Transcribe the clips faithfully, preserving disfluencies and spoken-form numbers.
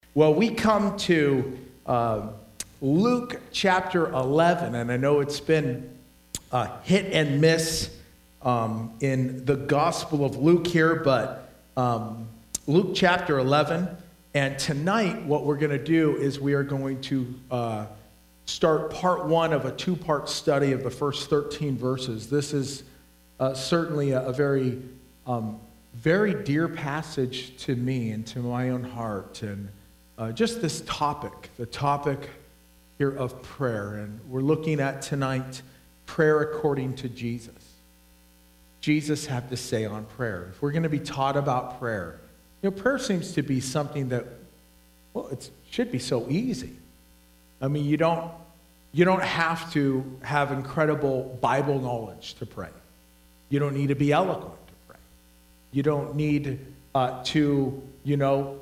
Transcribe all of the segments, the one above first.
Well, we come to uh, Luke chapter eleven, and I know it's been a hit and miss um, in the Gospel of Luke here, but um, Luke chapter eleven, and tonight what we're going to do is we are going to uh, start part one of a two-part study of the first thirteen verses. This is uh, certainly a, a very, um, very dear passage to me and to my own heart, and uh, just this topic, the topic here of prayer. And we're looking at tonight prayer according to Jesus. Jesus had to say on prayer. If we're going to be taught about prayer, you know, prayer seems to be something that, well, it should be so easy. I mean, you don't, you don't have to have incredible Bible knowledge to pray. You don't need to be eloquent to pray. You don't need uh, to, you know,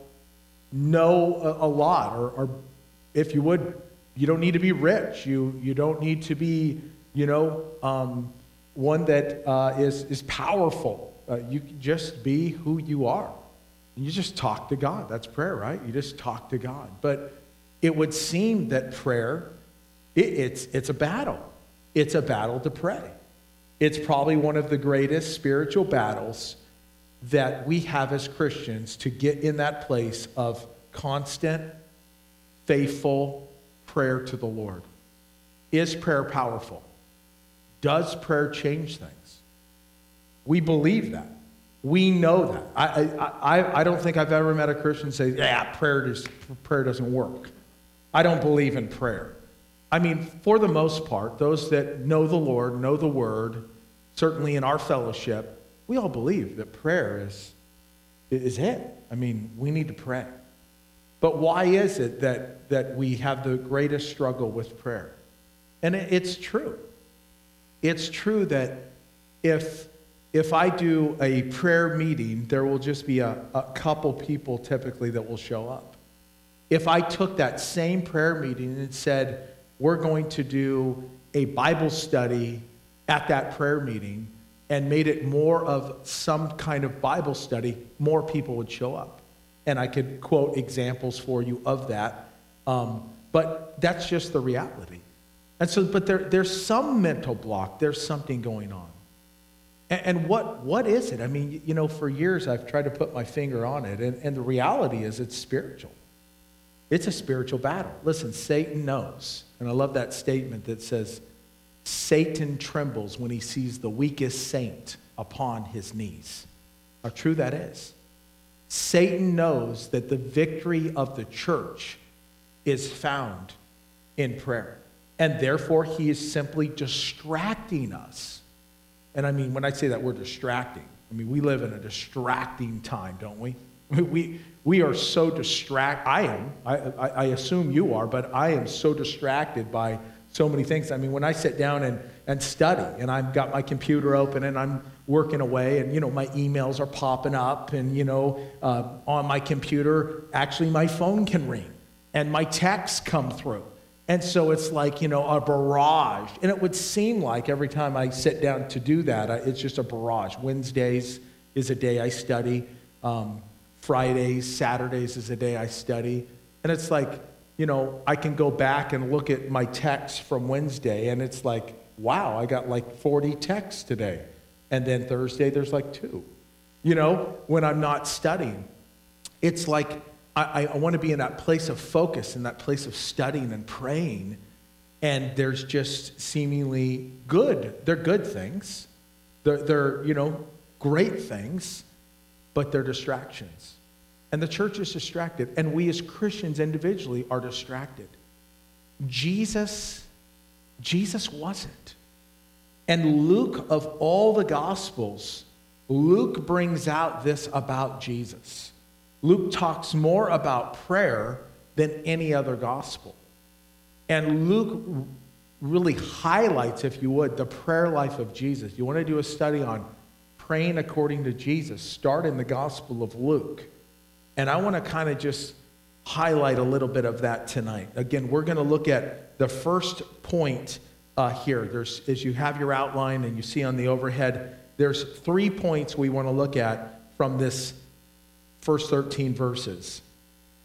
know a, a lot, or, or if you would, you don't need to be rich. You you don't need to be, you know, um, one that uh, is is powerful. Uh, you can just be who you are. And you just talk to God. That's prayer, right? You just talk to God. But it would seem that prayer, it, it's it's a battle. It's a battle to pray. It's probably one of the greatest spiritual battles that we have as Christians, to get in that place of constant, faithful prayer to the Lord. Is prayer powerful? Does prayer change things? We believe that. We know that. I, I, I, I don't think I've ever met a Christian say, yeah, prayer, does, prayer doesn't work. I don't believe in prayer. I mean, for the most part, those that know the Lord, know the Word, certainly in our fellowship, we all believe that prayer is, is it. I mean, we need to pray. But why is it that, that we have the greatest struggle with prayer? And it, it's true. It's true that if, if I do a prayer meeting, there will just be a, a couple people typically that will show up. If I took that same prayer meeting and said, we're going to do a Bible study at that prayer meeting, and made it more of some kind of Bible study, more people would show up. And I could quote examples for you of that. Um, but that's just the reality. And so, but there, there's some mental block. There's something going on. And, and what what is it? I mean, you know, for years I've tried to put my finger on it. And, and the reality is it's spiritual. It's a spiritual battle. Listen, Satan knows. And I love that statement that says, Satan trembles when he sees the weakest saint upon his knees. How true that is. Satan knows that the victory of the church is found in prayer. And therefore, he is simply distracting us. And I mean, when I say that word distracting, I mean, we live in a distracting time, don't we? We, we are so distracted. I am. I, I, I assume you are, but I am so distracted by so many things. I mean, when I sit down and, and study, and I've got my computer open and I'm working away, and, you know, my emails are popping up, and, you know, uh, on my computer, actually my phone can ring and my texts come through. And so it's like, you know, a barrage. And it would seem like every time I sit down to do that, I, it's just a barrage. Wednesdays is a day I study. Um, Fridays, Saturdays is a day I study. And it's like, you know, I can go back and look at my texts from Wednesday, and it's like, wow, I got like forty texts today. And then Thursday, there's like two. You know, when I'm not studying. It's like I, I want to be in that place of focus, in that place of studying and praying, and there's just seemingly good. They're good things. They're, they're you know, great things, but they're distractions. And the church is distracted, and we as Christians individually are distracted. Jesus, Jesus wasn't. And Luke, of all the Gospels, Luke brings out this about Jesus. Luke talks more about prayer than any other gospel. And Luke really highlights, if you would, the prayer life of Jesus. You want to do a study on praying according to Jesus, start in the Gospel of Luke. And I want to kind of just highlight a little bit of that tonight. Again, we're going to look at the first point uh, here. There's, as you have your outline and you see on the overhead, there's three points we want to look at from this first thirteen verses.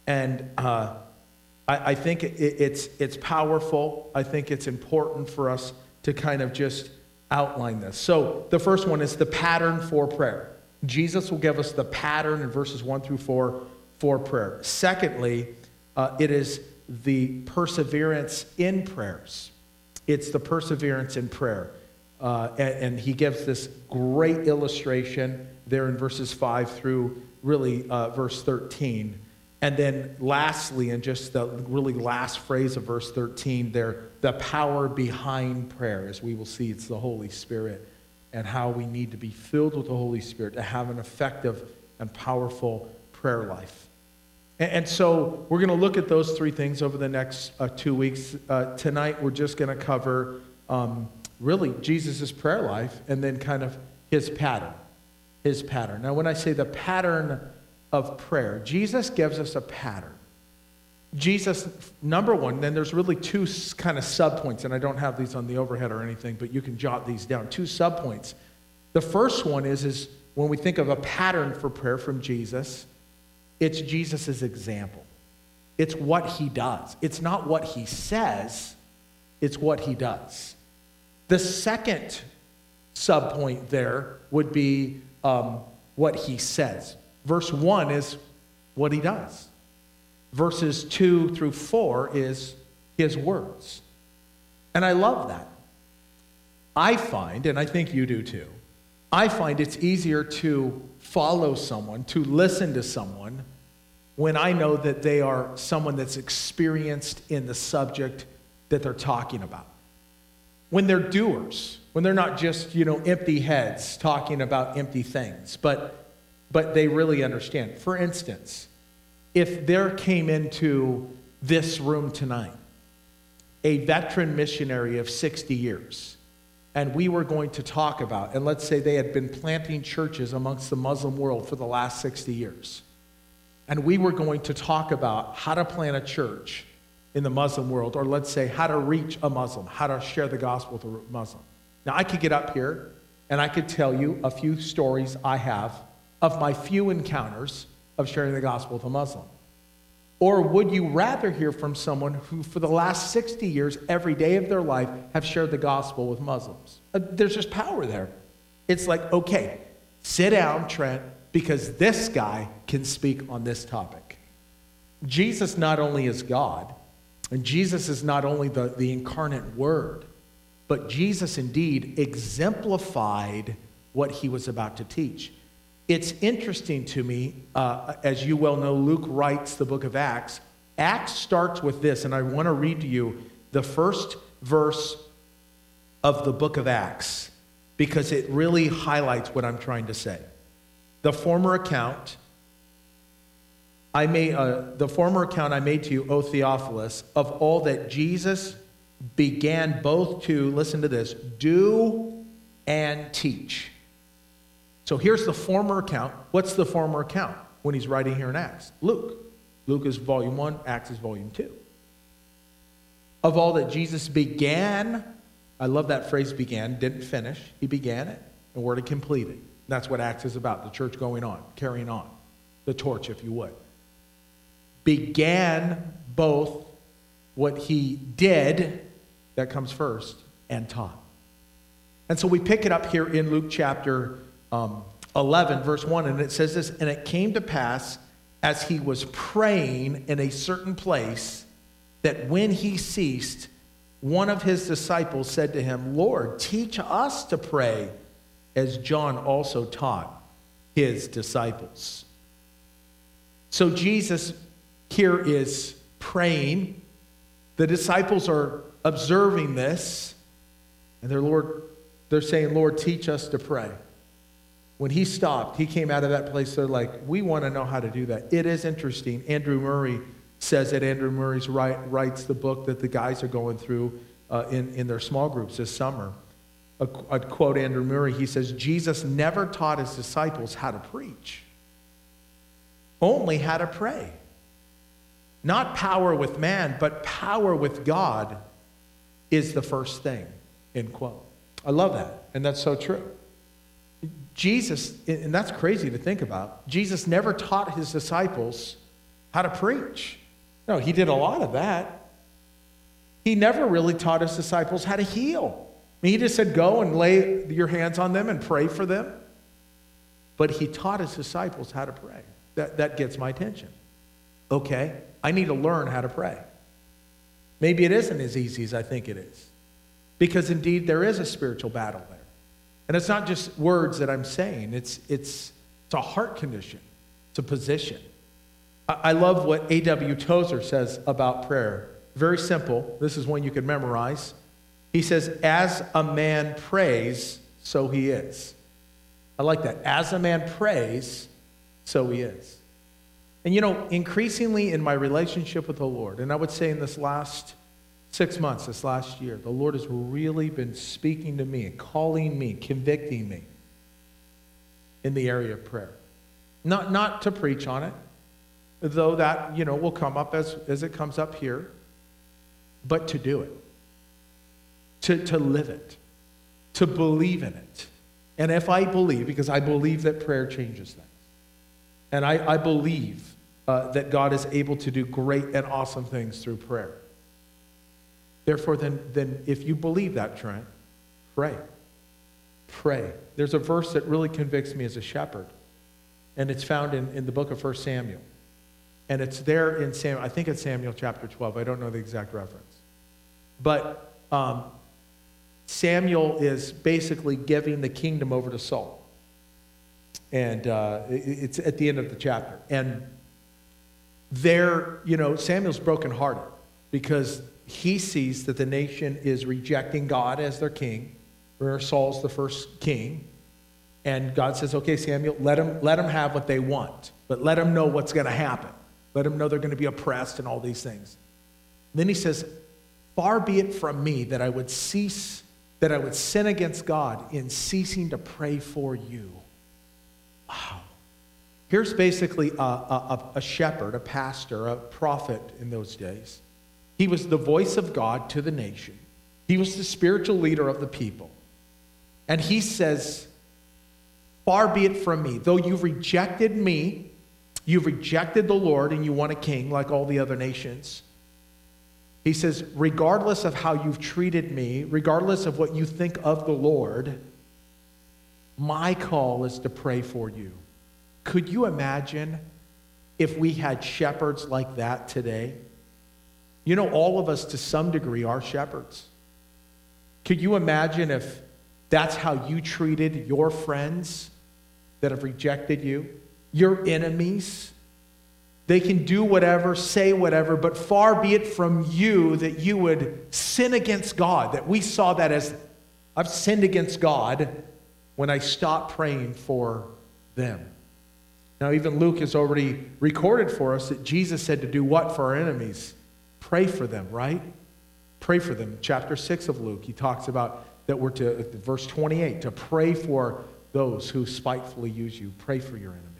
And uh, I, I think it, it's, it's powerful. I think it's important for us to kind of just outline this. So the first one is the pattern for prayer. Jesus will give us the pattern in verses one through four for prayer. Secondly, uh, it is the perseverance in prayers. It's the perseverance in prayer. Uh, and, and he gives this great illustration there in verses five through really uh, verse thirteen. And then lastly, in just the really last phrase of verse thirteen there, the power behind prayer. As we will see, it's the Holy Spirit and how we need to be filled with the Holy Spirit to have an effective and powerful prayer life. And, and so we're going to look at those three things over the next uh, two weeks. Uh, tonight, we're just going to cover um, really Jesus' prayer life and then kind of his pattern. His pattern. Now, when I say the pattern of prayer, Jesus gives us a pattern. Jesus, number one, then there's really two kind of subpoints, and I don't have these on the overhead or anything, but you can jot these down. Two subpoints. The first one is, is when we think of a pattern for prayer from Jesus, it's Jesus' example. It's what he does. It's not what he says, it's what he does. The second subpoint there would be um, what he says. Verse one is what he does. Verses two through four is his words. And I love that. I find, and I think you do too, I find it's easier to follow someone, to listen to someone, when I know that they are someone that's experienced in the subject that they're talking about. When they're doers, when they're not just, you know, empty heads talking about empty things, but but they really understand. For instance, if there came into this room tonight a veteran missionary of sixty years, and we were going to talk about, and let's say they had been planting churches amongst the Muslim world for the last sixty years, and we were going to talk about how to plant a church in the Muslim world, or let's say how to reach a Muslim, how to share the gospel with a Muslim. Now, I could get up here and I could tell you a few stories I have of my few encounters of sharing the gospel with a Muslim. Or would you rather hear from someone who for the last sixty years, every day of their life, have shared the gospel with Muslims? Uh, there's just power there. It's like, okay, sit down, Trent, because this guy can speak on this topic. Jesus not only is God, and Jesus is not only the, the incarnate word, but Jesus indeed exemplified what he was about to teach. It's interesting to me, uh, as you well know, Luke writes the book of Acts. Acts starts with this, and I want to read to you the first verse of the book of Acts, because it really highlights what I'm trying to say. The former account I made, uh, the former account I made to you, O Theophilus, of all that Jesus began both to, listen to this, do and teach. So here's the former account. What's the former account when he's writing here in Acts? Luke. Luke is volume one, Acts is volume two. Of all that Jesus began, I love that phrase began, didn't finish. He began it, and we're to complete it. That's what Acts is about, the church going on, carrying on, the torch, if you would. Began both what he did, that comes first, and taught. And so we pick it up here in Luke chapter Um, eleven, verse one, and it says this, and it came to pass as he was praying in a certain place that when he ceased, one of his disciples said to him, Lord, teach us to pray as John also taught his disciples. So Jesus here is praying. The disciples are observing this, and they're, Lord, they're saying, Lord, teach us to pray. When he stopped, he came out of that place, they're like, we want to know how to do that. It is interesting. Andrew Murray says that Andrew Murray write, writes the book that the guys are going through uh, in, in their small groups this summer. A, a quote Andrew Murray, he says, Jesus never taught his disciples how to preach, only how to pray. Not power with man, but power with God is the first thing, end quote. I love that, and that's so true. Jesus, and that's crazy to think about, Jesus never taught his disciples how to preach. No, he did a lot of that. He never really taught his disciples how to heal. I mean, he just said, go and lay your hands on them and pray for them. But he taught his disciples how to pray. That, that gets my attention. Okay, I need to learn how to pray. Maybe it isn't as easy as I think it is. Because indeed, there is a spiritual battle there. And it's not just words that I'm saying. It's, it's, it's a heart condition. It's a position. I, I love what A W Tozer says about prayer. Very simple. This is one you can memorize. He says, as a man prays, so he is. I like that. As a man prays, so he is. And you know, increasingly in my relationship with the Lord, and I would say in this last six months, this last year, the Lord has really been speaking to me, calling me, convicting me in the area of prayer. Not, not to preach on it, though that, you know, will come up as, as it comes up here, but to do it. To, to live it. To believe in it. And if I believe, because I believe that prayer changes things, and I, I believe uh, that God is able to do great and awesome things through prayer. Therefore, then, then if you believe that, Trent, pray. Pray. There's a verse that really convicts me as a shepherd, and it's found in, in the book of First Samuel. And it's there in Samuel, I think it's Samuel chapter twelve. I don't know the exact reference. But um, Samuel is basically giving the kingdom over to Saul. And uh, it's at the end of the chapter. And there, you know, Samuel's brokenhearted because he sees that the nation is rejecting God as their king. Remember, Saul's the first king. And God says, okay, Samuel, let them, let them have what they want. But let them know what's going to happen. Let them know they're going to be oppressed and all these things. And then he says, far be it from me that I would cease, that I would sin against God in ceasing to pray for you. Wow. Here's basically a, a, a shepherd, a pastor, a prophet in those days. He was the voice of God to the nation. He was the spiritual leader of the people. And he says, far be it from me, though you've rejected me, you've rejected the Lord, and you want a king like all the other nations. He says, regardless of how you've treated me, regardless of what you think of the Lord, my call is to pray for you. Could you imagine if we had shepherds like that today? You know, all of us to some degree are shepherds. Could you imagine if that's how you treated your friends that have rejected you, your enemies? They can do whatever, say whatever, but far be it from you that you would sin against God, that we saw that as, I've sinned against God when I stopped praying for them. Now, even Luke has already recorded for us that Jesus said to do what for our enemies? Pray for them, right? Pray for them. Chapter six of Luke, he talks about that we're to, verse twenty-eight, to pray for those who spitefully use you. Pray for your enemies.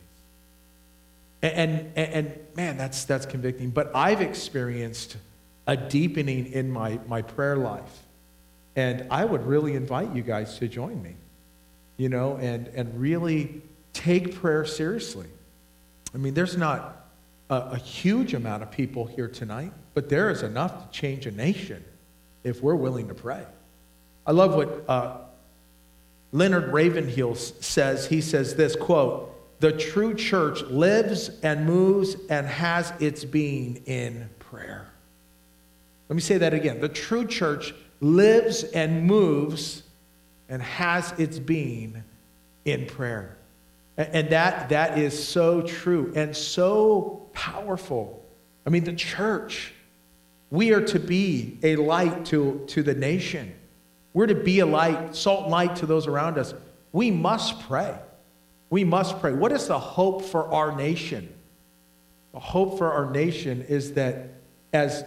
And, and, and man, that's, that's convicting. But I've experienced a deepening in my, my prayer life. And I would really invite you guys to join me, you know, and, and really take prayer seriously. I mean, there's not a, a huge amount of people here tonight, but there is enough to change a nation if we're willing to pray. I love what uh, Leonard Ravenhill says. He says this, quote, the true church lives and moves and has its being in prayer. Let me say that again. The true church lives and moves and has its being in prayer. And that, that is so true and so powerful. I mean, the church, we are to be a light to, to the nation. We're to be a light, salt and light to those around us. We must pray. We must pray. What is the hope for our nation? The hope for our nation is that as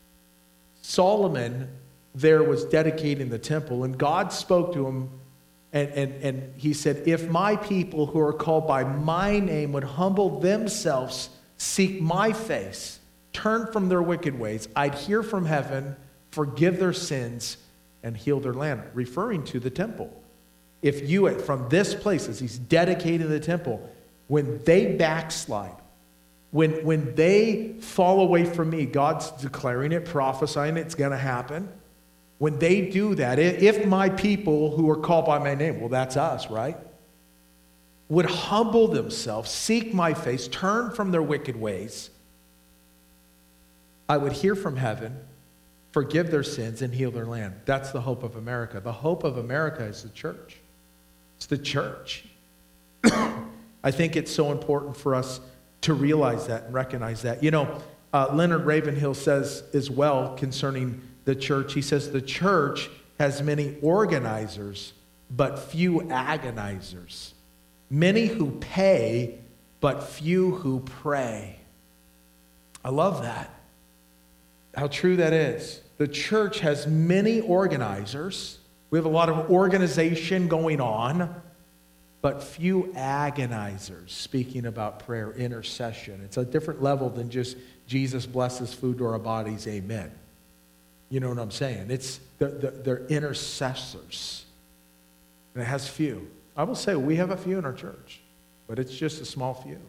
Solomon there was dedicating the temple, and God spoke to him, and, and, and he said, if my people who are called by my name would humble themselves, seek my face, turn from their wicked ways, I'd hear from heaven, forgive their sins, and heal their land, referring to the temple. If you, from this place, as he's dedicating the temple, when they backslide, When, when they fall away from me, God's declaring it, prophesying it's going to happen. When they do that, if my people who are called by my name, well, that's us, right? Would humble themselves, seek my face, turn from their wicked ways, I would hear from heaven, forgive their sins, and heal their land. That's the hope of America. The hope of America is the church. It's the church. I think it's so important for us to realize that and recognize that. You know, uh, Leonard Ravenhill says as well concerning the church, he says the church has many organizers, but few agonizers. Many who pay, but few who pray. I love that. How true that is. The church has many organizers. We have a lot of organization going on, but few agonizers speaking about prayer, intercession. It's a different level than just Jesus blesses food to our bodies, amen. You know what I'm saying? It's they're, they're intercessors. And it has few. I will say we have a few in our church, but it's just a small few.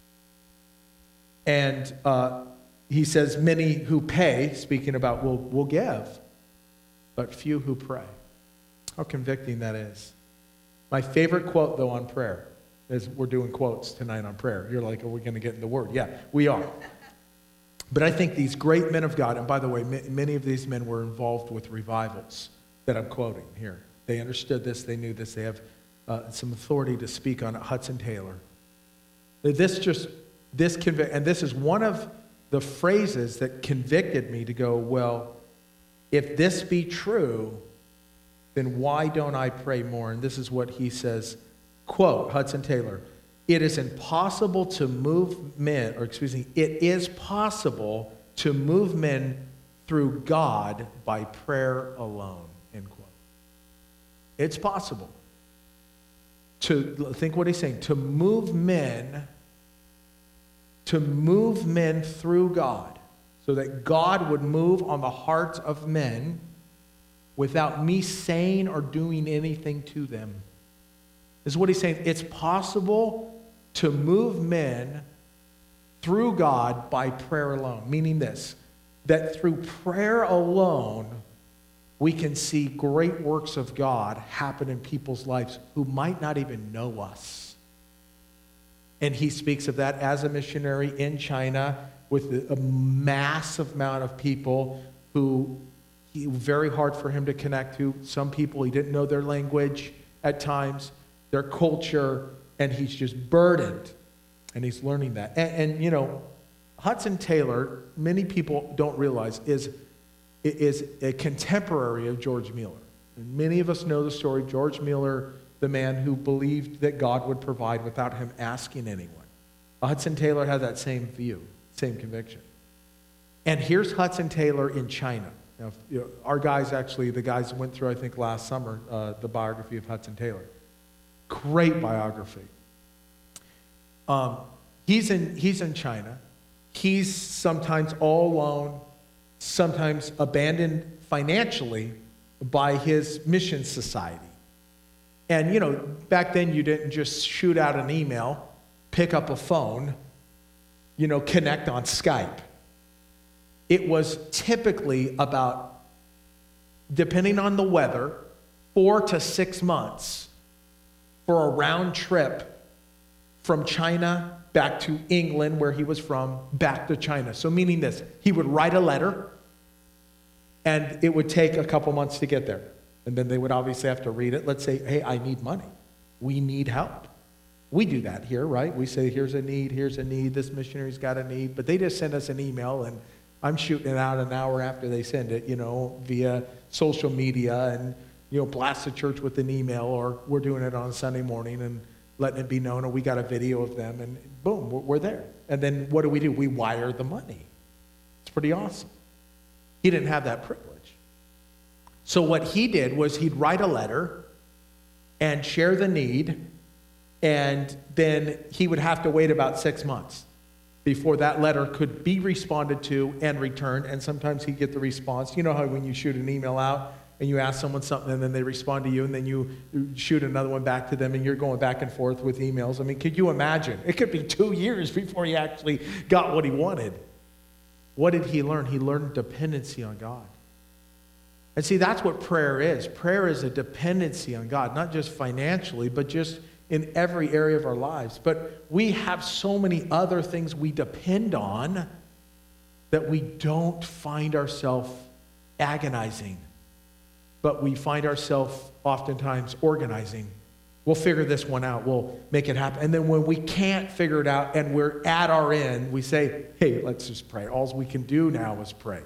And uh, he says many who pay, speaking about will will give, but few who pray. How convicting that is. My favorite quote, though, on prayer is, we're doing quotes tonight on prayer. You're like, are we going to get in the Word? Yeah, we are. But I think these great men of God, and by the way, many of these men were involved with revivals that I'm quoting here. They understood this. They knew this. They have uh, some authority to speak on it. Hudson Taylor. This just, this convict, and this is one of the phrases that convicted me to go, well, if this be true, then why don't I pray more? And this is what he says, quote, Hudson Taylor, it is impossible to move men, or excuse me, it is possible to move men through God by prayer alone, end quote. It's possible. To, think what he's saying, to move men, to move men through God, so that God would move on the hearts of men without me saying or doing anything to them. This is what he's saying. It's possible to move men through God by prayer alone. Meaning this, that through prayer alone, we can see great works of God happen in people's lives who might not even know us. And he speaks of that as a missionary in China with a massive amount of people who he, very hard for him to connect to. Some people, he didn't know their language at times, their culture, and he's just burdened. And he's learning that. And, and you know, Hudson Taylor, many people don't realize, is, is a contemporary of George Mueller. And many of us know the story. George Mueller, the man who believed that God would provide without him asking anyone. Hudson Taylor had that same view, same conviction. And here's Hudson Taylor in China. Now, you know, our guys actually, the guys went through, I think, last summer, uh, the biography of Hudson Taylor. Great biography. Um, he's in he's in China. He's sometimes all alone, sometimes abandoned financially by his mission society. And, you know, back then you didn't just shoot out an email, pick up a phone, you know, connect on Skype. It was typically about, depending on the weather, four to six months for a round trip from China back to England, where he was from, back to China. So meaning this, he would write a letter, and it would take a couple months to get there. And then they would obviously have to read it. Let's say, hey, I need money. We need help. We do that here, right? We say, here's a need, here's a need, this missionary's got a need. But they just send us an email, and I'm shooting it out an hour after they send it, you know, via social media, and, you know, blast the church with an email, or we're doing it on Sunday morning and letting it be known, or we got a video of them, and boom, we're there. And then what do we do? We wire the money. It's pretty awesome. He didn't have that privilege. So what he did was he'd write a letter and share the need, and then he would have to wait about six months before that letter could be responded to and returned, and sometimes he'd get the response. You know how when you shoot an email out, and you ask someone something and then they respond to you and then you shoot another one back to them and you're going back and forth with emails. I mean, could you imagine? It could be two years before he actually got what he wanted. What did he learn? He learned dependency on God. And see, that's what prayer is. Prayer is a dependency on God, not just financially, but just in every area of our lives. But we have so many other things we depend on that we don't find ourselves agonizing, but we find ourselves oftentimes organizing. We'll figure this one out. We'll make it happen. And then when we can't figure it out and we're at our end, we say, hey, let's just pray. All we can do now is pray.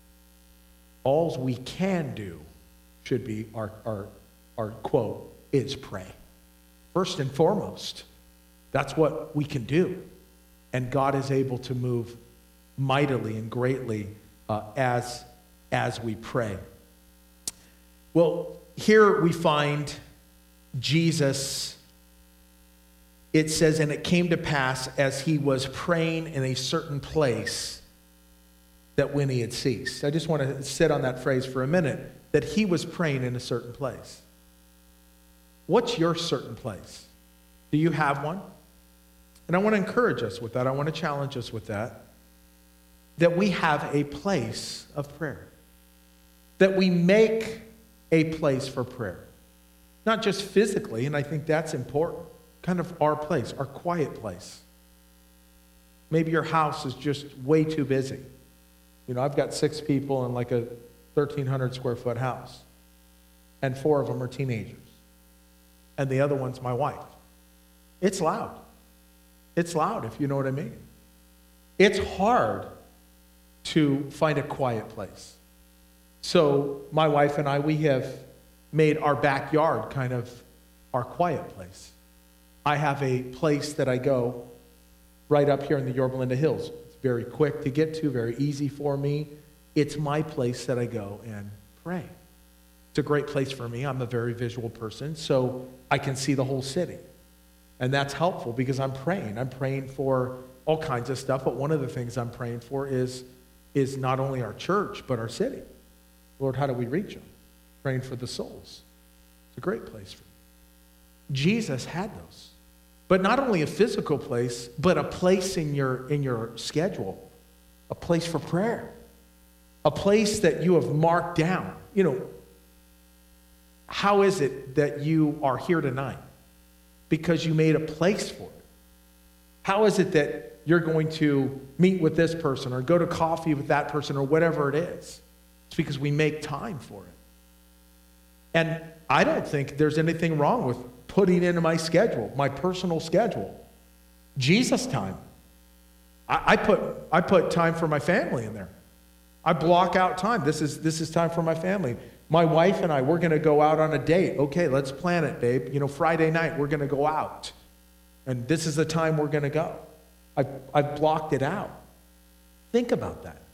All we can do should be our, our, our quote is pray. First and foremost, that's what we can do. And God is able to move mightily and greatly uh, as, as we pray. Well, here we find Jesus. It says, and it came to pass as he was praying in a certain place that when he had ceased. I just want to sit on that phrase for a minute, that he was praying in a certain place. What's your certain place? Do you have one? And I want to encourage us with that. I want to challenge us with that. That we have a place of prayer. That we make a place for prayer. Not just physically, and I think that's important. Kind of our place, our quiet place. Maybe your house is just way too busy. You know, I've got six people in like a thirteen hundred square foot house. And four of them are teenagers. And the other one's my wife. It's loud. It's loud, if you know what I mean. It's hard to find a quiet place. So my wife and I, we have made our backyard kind of our quiet place. I have a place that I go right up here in the Yorba Linda Hills. It's very quick to get to, very easy for me. It's my place that I go and pray. It's a great place for me. I'm a very visual person, so I can see the whole city. And that's helpful because I'm praying. I'm praying for all kinds of stuff, but one of the things I'm praying for is, is not only our church, but our city. Lord, how do we reach them? Praying for the souls. It's a great place for me. Jesus had those. But not only a physical place, but a place in your, in your schedule. A place for prayer. A place that you have marked down. You know, how is it that you are here tonight? Because you made a place for it. How is it that you're going to meet with this person or go to coffee with that person or whatever it is? It's because we make time for it. And I don't think there's anything wrong with putting into my schedule, my personal schedule, Jesus time. I, I put I put time for my family in there. I block out time. This is this is time for my family. My wife and I, we're going to go out on a date. Okay, let's plan it, babe. You know, Friday night, we're going to go out. And this is the time we're going to go. I, I've blocked it out. Think about that.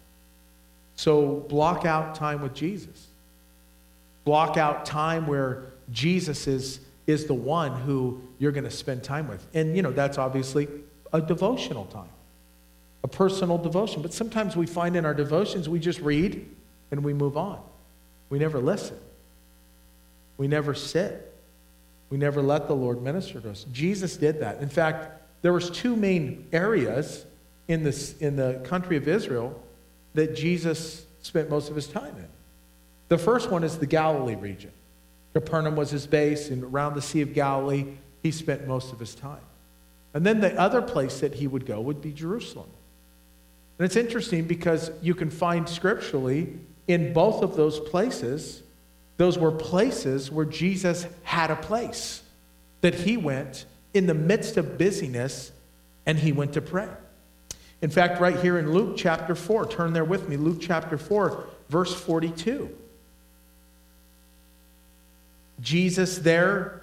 So block out time with Jesus. Block out time where Jesus is, is the one who you're going to spend time with. And, you know, that's obviously a devotional time, a personal devotion. But sometimes we find in our devotions, we just read and we move on. We never listen. We never sit. We never let the Lord minister to us. Jesus did that. In fact, there was two main areas in this in the country of Israel that Jesus spent most of his time in. The first one is the Galilee region. Capernaum was his base, and around the Sea of Galilee, he spent most of his time. And then the other place that he would go would be Jerusalem. And it's interesting because you can find scripturally in both of those places, those were places where Jesus had a place that he went in the midst of busyness, and he went to pray. In fact, right here in Luke chapter four, turn there with me, Luke chapter four, verse forty-two. Jesus there,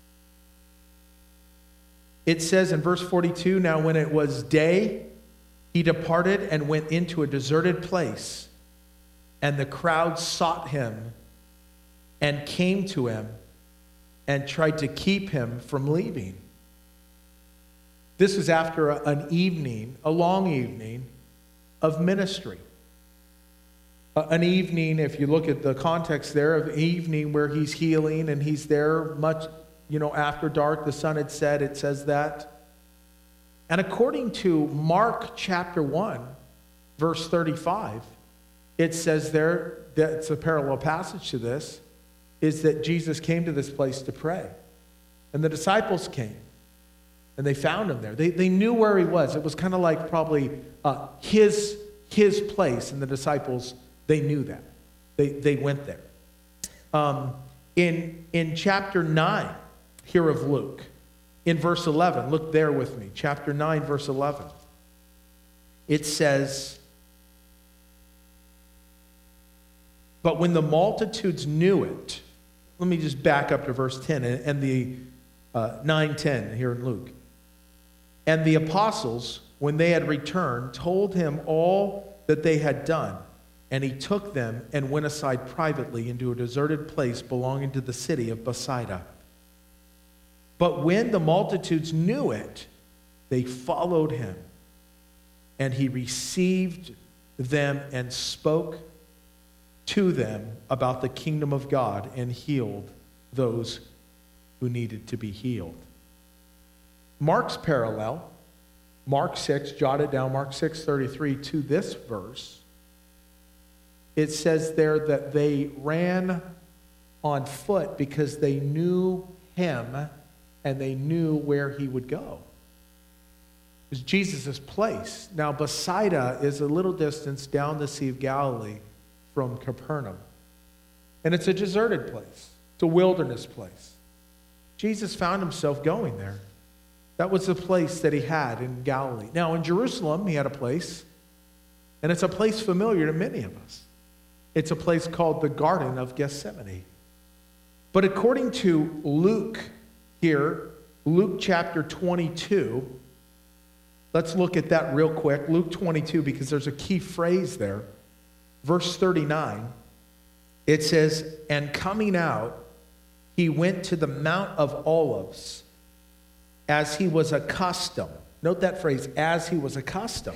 it says in verse forty-two, now when it was day, he departed and went into a deserted place, and the crowd sought him and came to him and tried to keep him from leaving. This was after a, an evening, a long evening of ministry. uh, an evening, if you look at the context there, of evening where he's healing, and he's there much, you know, after dark, the sun had set, it says that. And according to Mark chapter one, verse thirty-five, it says there, that's a parallel passage to this, is that Jesus came to this place to pray. And the disciples came, and they found him there. They, they knew where he was. It was kind of like probably uh, his, his place, and the disciples, they knew that. They, they went there. Um, in, in chapter nine here of Luke, in verse eleven, look there with me, chapter nine, verse eleven. It says, but when the multitudes knew it, let me just back up to verse ten and, and the uh, nine ten here in Luke. And the apostles, when they had returned, told him all that they had done. And he took them and went aside privately into a deserted place belonging to the city of Bethsaida. But when the multitudes knew it, they followed him. And he received them and spoke to them about the kingdom of God and healed those who needed to be healed. Mark's parallel, Mark six, jot it down, Mark six thirty-three to this verse. It says there that they ran on foot because they knew him and they knew where he would go. It was Jesus' place. Now, Bethsaida is a little distance down the Sea of Galilee from Capernaum. And it's a deserted place. It's a wilderness place. Jesus found himself going there. That was the place that he had in Galilee. Now, in Jerusalem, he had a place, and it's a place familiar to many of us. It's a place called the Garden of Gethsemane. But according to Luke here, Luke chapter twenty-two, let's look at that real quick. Luke twenty-two, because there's a key phrase there. Verse thirty-nine, it says, and coming out, he went to the Mount of Olives as he was accustomed. Note that phrase, as he was accustomed.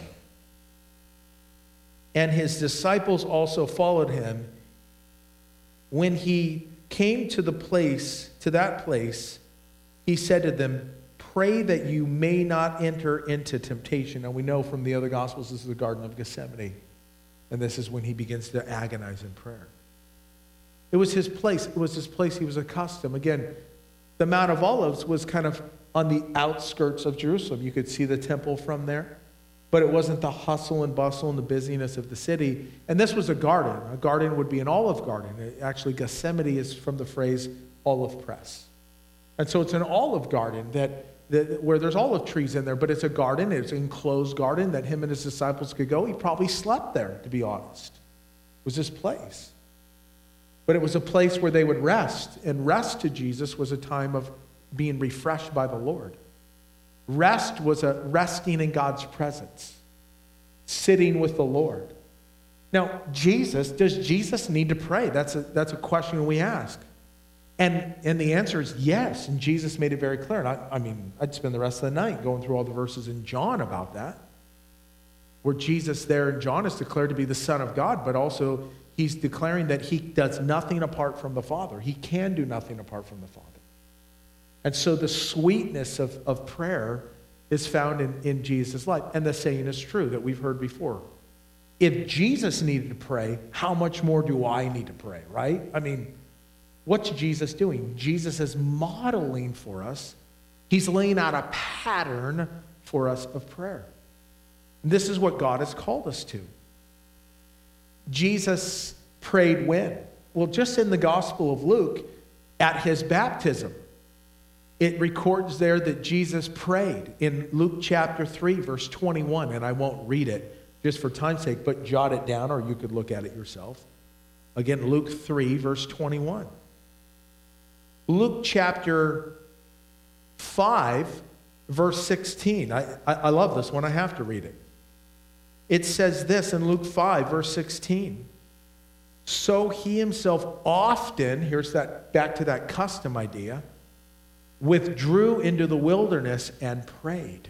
And his disciples also followed him. When he came to the place, to that place, he said to them, pray that you may not enter into temptation. And we know from the other Gospels, this is the Garden of Gethsemane. And this is when he begins to agonize in prayer. It was his place. It was his place he was accustomed. Again, the Mount of Olives was kind of on the outskirts of Jerusalem. You could see the temple from there. But it wasn't the hustle and bustle and the busyness of the city. And this was a garden. A garden would be an olive garden. Actually, Gethsemane is from the phrase olive press. And so it's an olive garden that, that where there's olive trees in there, but it's a garden. It's an enclosed garden that him and his disciples could go. He probably slept there, to be honest. It was his place. But it was a place where they would rest. And rest to Jesus was a time of being refreshed by the Lord. Rest was a resting in God's presence, sitting with the Lord. Now, Jesus, does Jesus need to pray? That's a, that's a question we ask. And, and the answer is yes, and Jesus made it very clear. And I, I mean, I'd spend the rest of the night going through all the verses in John about that, where Jesus there in John is declared to be the Son of God, but also he's declaring that he does nothing apart from the Father. He can do nothing apart from the Father. And so the sweetness of, of prayer is found in, in Jesus' life. And the saying is true that we've heard before. If Jesus needed to pray, how much more do I need to pray, right? I mean, what's Jesus doing? Jesus is modeling for us. He's laying out a pattern for us of prayer. And this is what God has called us to. Jesus prayed when? Well, just in the Gospel of Luke, at his baptism. It records there that Jesus prayed in Luke chapter three, verse twenty-one, and I won't read it just for time's sake, but jot it down or you could look at it yourself. Again, Luke three, verse twenty-one. Luke chapter five, verse sixteen. I, I, I love this one. I have to read it. It says this in Luke five, verse sixteen. So he himself often, here's that back to that custom idea, withdrew into the wilderness and prayed.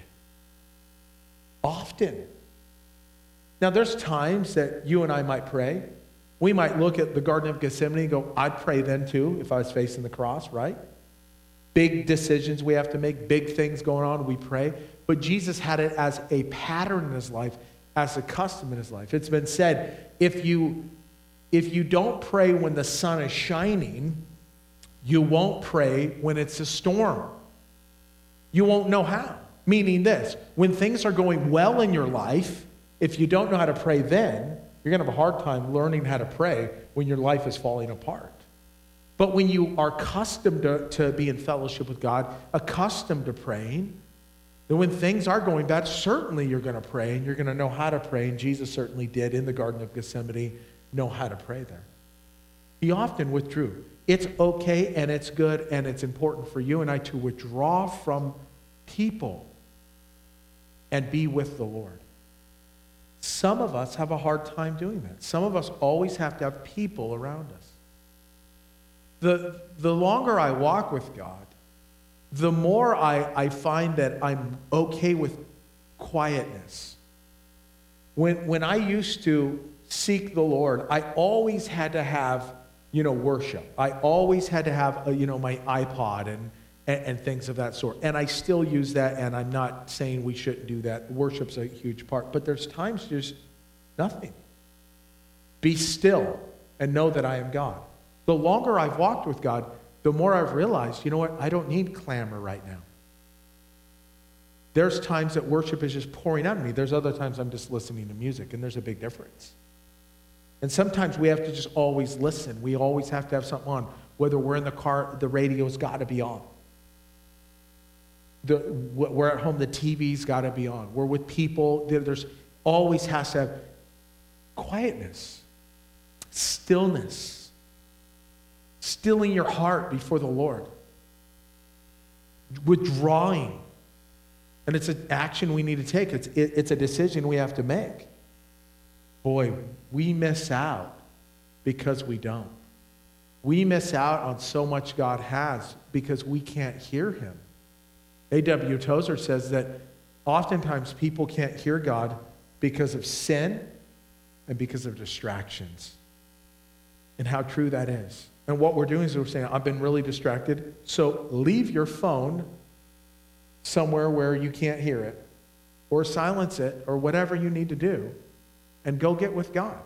Often. Now, there's times that you and I might pray, We might look at the Garden of Gethsemane and go, I'd pray then too if I was facing the cross, right? Big decisions we have to make, big things going on, we pray. But Jesus had it as a pattern in his life, as a custom in his life. It's been said, if you, if you don't pray when the sun is shining, you won't pray when it's a storm. You won't know how. Meaning this, when things are going well in your life, if you don't know how to pray then, you're going to have a hard time learning how to pray when your life is falling apart. But when you are accustomed to, to be in fellowship with God, accustomed to praying, then when things are going bad, certainly you're going to pray, and you're going to know how to pray, and Jesus certainly did in the Garden of Gethsemane know how to pray there. He often withdrew. It's okay, and it's good, and it's important for you and I to withdraw from people and be with the Lord. Some of us have a hard time doing that. Some of us always have to have people around us. The, the longer I walk with God, the more I, I find that I'm okay with quietness. When, when I used to seek the Lord, I always had to have, you know, worship. I always had to have, a, you know, my iPod and, and, and things of that sort. And I still use that, and I'm not saying we shouldn't do that. Worship's a huge part. But there's times there's nothing. Be still and know that I am God. The longer I've walked with God, the more I've realized, you know what, I don't need clamor right now. There's times that worship is just pouring out of me. There's other times I'm just listening to music, and there's a big difference. And sometimes we have to just always listen. We always have to have something on. Whether we're in the car, the radio's got to be on. The, we're at home, the T V's got to be on. We're with people. There's always has to have quietness, stillness, stilling your heart before the Lord, withdrawing. And it's an action we need to take. It's, it, it's a decision we have to make. Boy, we miss out because we don't. We miss out on so much God has because we can't hear him. A W Tozer says that oftentimes people can't hear God because of sin and because of distractions. And how true that is. And what we're doing is we're saying, I've been really distracted, so leave your phone somewhere where you can't hear it, or silence it, or whatever you need to do, and go get with God.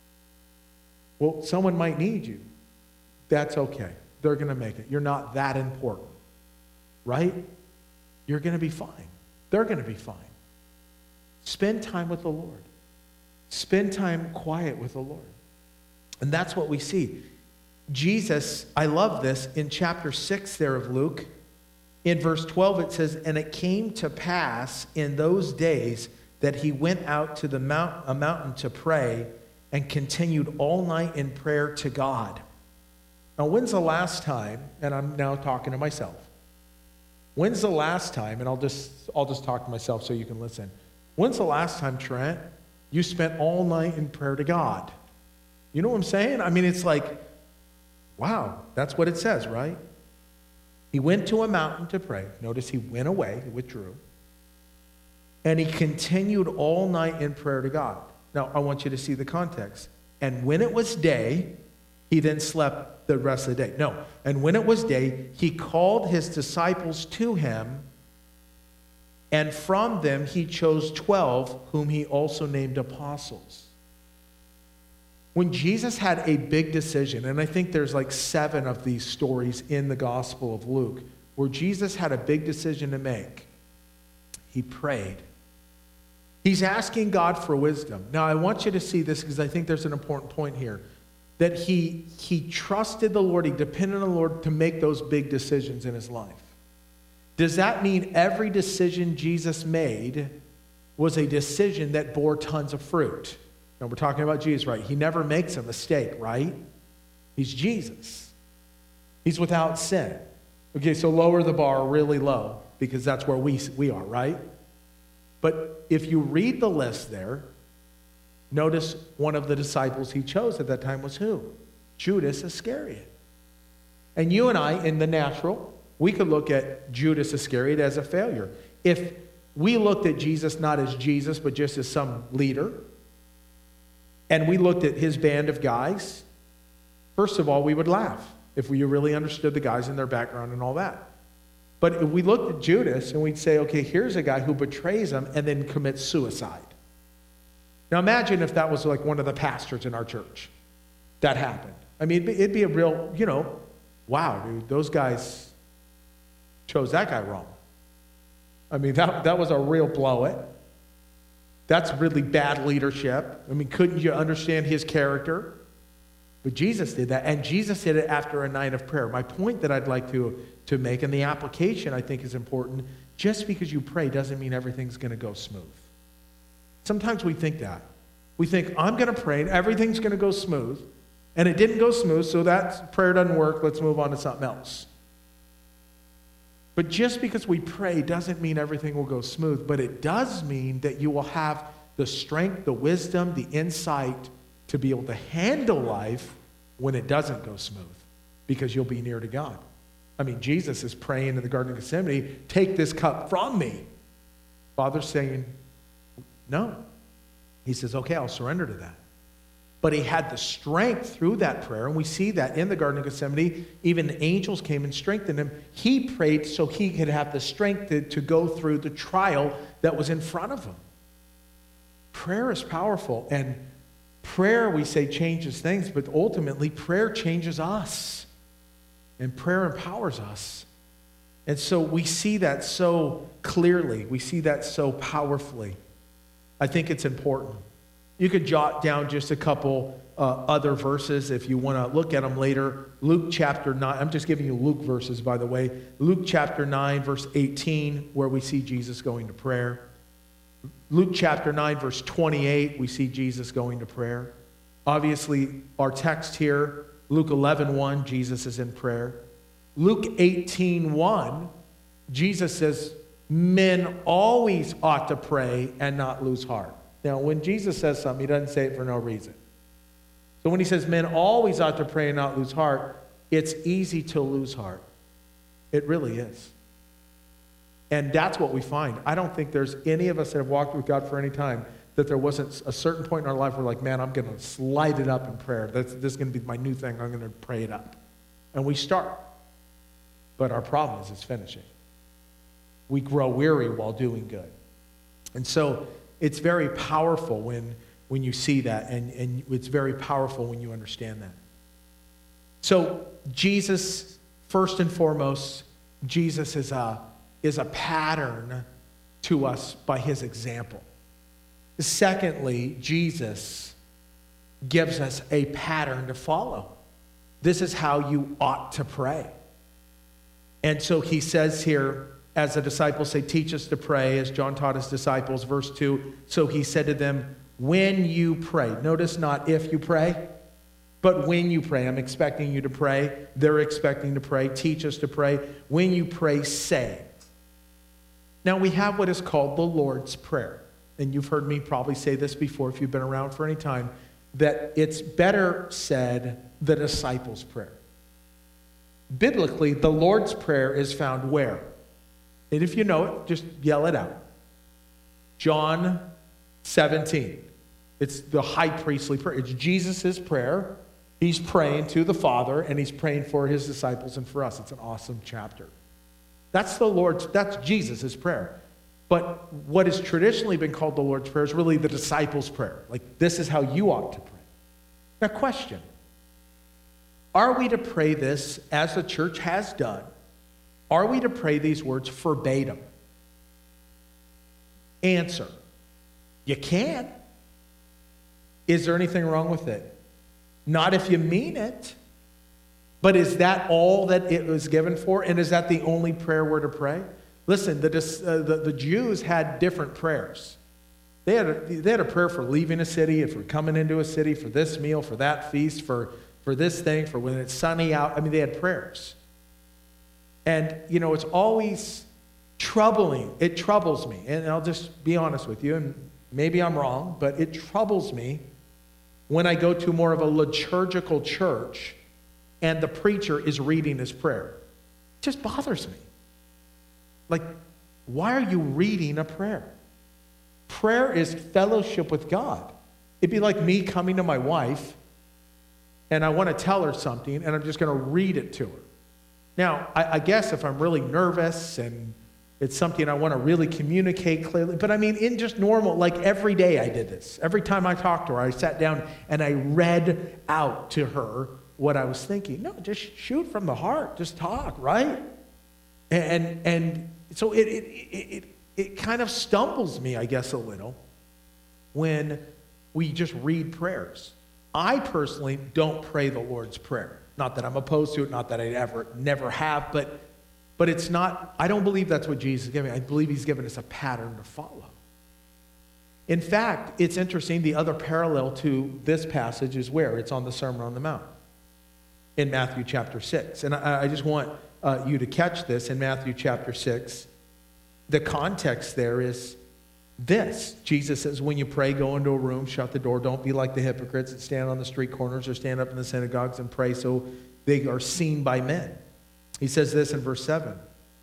Well, someone might need you. That's okay. They're going to make it. You're not that important, right? You're going to be fine. They're going to be fine. Spend time with the Lord. Spend time quiet with the Lord. And that's what we see. Jesus, I love this, in chapter six there of Luke, in verse twelve it says, and it came to pass in those days that he went out to the mount, a mountain to pray and continued all night in prayer to God. Now, when's the last time, and I'm now talking to myself, when's the last time, and I'll just, I'll just talk to myself so you can listen. When's the last time, Trent, you spent all night in prayer to God? You know what I'm saying? I mean, it's like, wow, that's what it says, right? He went to a mountain to pray. Notice he went away, he withdrew. And he continued all night in prayer to God. Now, I want you to see the context. And when it was day, he then slept the rest of the day. No, and when it was day, he called his disciples to him, and from them he chose twelve, whom he also named apostles. When Jesus had a big decision, and I think there's like seven of these stories in the Gospel of Luke, where Jesus had a big decision to make, he prayed. He's asking God for wisdom. Now, I want you to see this because I think there's an important point here. That he, he trusted the Lord, he depended on the Lord to make those big decisions in his life. Does that mean every decision Jesus made was a decision that bore tons of fruit? Now, we're talking about Jesus, right? He never makes a mistake, right? He's Jesus. He's without sin. Okay, so lower the bar really low because that's where we, we are, right? But if you read the list there, notice one of the disciples he chose at that time was who? Judas Iscariot. And you and I, in the natural, we could look at Judas Iscariot as a failure. If we looked at Jesus not as Jesus, but just as some leader, and we looked at his band of guys, first of all, we would laugh if we really understood the guys and their background and all that. But if we looked at Judas and we'd say, okay, here's a guy who betrays him and then commits suicide. Now imagine if that was like one of the pastors in our church. That happened. I mean, it'd be, it'd be a real, you know, wow, dude, those guys chose that guy wrong. I mean, that, that was a real blow it. That's really bad leadership. I mean, couldn't you understand his character? But Jesus did that, and Jesus did it after a night of prayer. My point that I'd like to, to make, and the application I think is important, just because you pray doesn't mean everything's going to go smooth. Sometimes we think that. We think, I'm going to pray, and everything's going to go smooth, and it didn't go smooth, so that prayer doesn't work, let's move on to something else. But just because we pray doesn't mean everything will go smooth, but it does mean that you will have the strength, the wisdom, the insight to be able to handle life when it doesn't go smooth, because you'll be near to God. I mean, Jesus is praying in the Garden of Gethsemane, take this cup from me. Father's saying, no. He says, okay, I'll surrender to that. But he had the strength through that prayer, and we see that in the Garden of Gethsemane. Even the angels came and strengthened him. He prayed so he could have the strength to, to go through the trial that was in front of him. Prayer is powerful, and prayer, we say, changes things, but ultimately prayer changes us, and prayer empowers us. And so we see that so clearly. We see that so powerfully. I think it's important. You could jot down just a couple uh, other verses if you want to look at them later. Luke chapter nine. I'm just giving you Luke verses, by the way. Luke chapter nine, verse eighteen, where we see Jesus going to prayer. Luke chapter nine, verse twenty-eight, we see Jesus going to prayer. Obviously, our text here, Luke eleven one, Jesus is in prayer. Luke eighteen one, Jesus says, men always ought to pray and not lose heart. Now, when Jesus says something, he doesn't say it for no reason. So when he says men always ought to pray and not lose heart, it's easy to lose heart. It really is. And that's what we find. I don't think there's any of us that have walked with God for any time that there wasn't a certain point in our life where we're like, man, I'm going to slide it up in prayer. That's, this is going to be my new thing. I'm going to pray it up. And we start. But our problem is it's finishing. We grow weary while doing good. And so it's very powerful when, when you see that, and, and it's very powerful when you understand that. So Jesus, first and foremost, Jesus is a, is a pattern to us by his example. Secondly, Jesus gives us a pattern to follow. This is how you ought to pray. And so he says here, as the disciples say, teach us to pray, as John taught his disciples, verse two, so he said to them, when you pray. Notice not if you pray, but when you pray. I'm expecting you to pray. They're expecting to pray. Teach us to pray. When you pray, say. Now we have what is called the Lord's Prayer. And you've heard me probably say this before if you've been around for any time, that it's better said the disciples' prayer. Biblically, the Lord's Prayer is found where? And if you know it, just yell it out. John seventeen. It's the high priestly prayer. It's Jesus' prayer. He's praying to the Father, and he's praying for his disciples and for us. It's an awesome chapter. That's the Lord's, that's Jesus' prayer. But what has traditionally been called the Lord's Prayer is really the disciples' prayer. Like, this is how you ought to pray. Now, question. Are we to pray this, as the church has done, are we to pray these words verbatim? Answer. You can. Is there anything wrong with it? Not if you mean it. But is that all that it was given for? And is that the only prayer we're to pray? Listen, the, uh, the, the Jews had different prayers. They had, a, they had a prayer for leaving a city, for coming into a city, for this meal, for that feast, for, for this thing, for when it's sunny out. I mean, they had prayers. And, you know, it's always troubling. It troubles me. And I'll just be honest with you, and maybe I'm wrong, but it troubles me when I go to more of a liturgical church and the preacher is reading his prayer. It just bothers me. Like, why are you reading a prayer? Prayer is fellowship with God. It'd be like me coming to my wife, and I want to tell her something, and I'm just going to read it to her. Now, I, I guess if I'm really nervous and it's something I want to really communicate clearly, but I mean, in just normal, like every day I did this. Every time I talked to her, I sat down and I read out to her what I was thinking. No, just shoot from the heart. Just talk, right? And and, and so it it, it it it kind of stumbles me, I guess, a little when we just read prayers. I personally don't pray the Lord's Prayer. Not that I'm opposed to it, not that I ever, never have, but, but it's not, I don't believe that's what Jesus is giving. I believe he's given us a pattern to follow. In fact, it's interesting, the other parallel to this passage is where? It's on the Sermon on the Mount in Matthew chapter six. And I, I just want uh, you to catch this in Matthew chapter six. The context there is this. Jesus says, when you pray, go into a room, shut the door. Don't be like the hypocrites that stand on the street corners or stand up in the synagogues and pray so they are seen by men. He says this in verse seven.